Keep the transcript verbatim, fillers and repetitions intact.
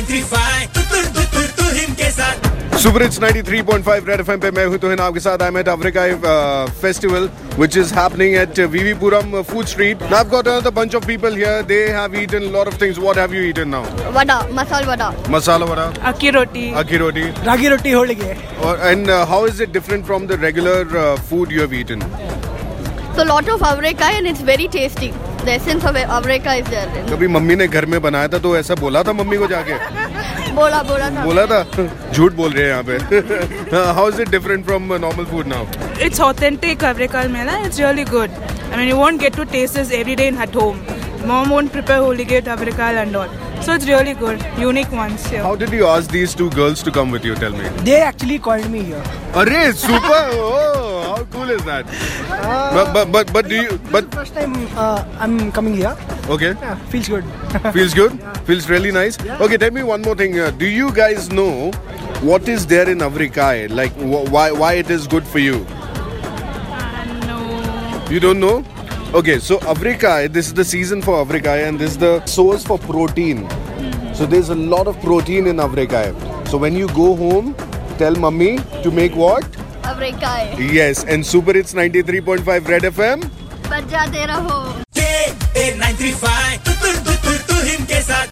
Super hits ninety-three point five red FM पे मैं हूं तुहिन आपके साथ. I'm at Africa uh, festival which is happening at uh, V V Puram uh, food street. Now I've got another bunch of people here. They have eaten a lot of things. What have you eaten now? Vada, masala vada. Masala vada. Akki roti. Akki roti. Ragi roti holige. Or, and uh, how is it different from the regular uh, food you have eaten? So lot of avrika and it's very tasty. The essence of avrika is there. कभी mummy ने घर में बनाया था तो ऐसा बोला था मम्मी को जाके? बोला बोला था. बोला था? झूठ बोल रहे हैं यहाँ पे. How is it different from uh, normal food now? It's authentic avrika mela. It's really good. I mean, you won't get to taste this every day at home. Mom won't prepare holige avrika and all. So it's really good. Unique ones here. How did you ask these two girls to come with you? Tell me. They actually called me here. Arey, super! Oh, how cool is that? Uh, but, but but but do you? But first time uh, I'm coming here. okay. Yeah, feels good. Feels good. Feels really nice. Okay, tell me one more thing. Uh, do you guys know what is there in Avrika? Like wh- why why it is good for you? Uh, no. You don't know? Okay, so Avrika, this is the season for Avrika and this is the source for protein. Mm-hmm. So there's a lot of protein in Avrika. So when you go home, tell mummy to make what? Avrika. Yes, and Super Hits ninety-three point five Red F M. बजाते रहो. ninety-five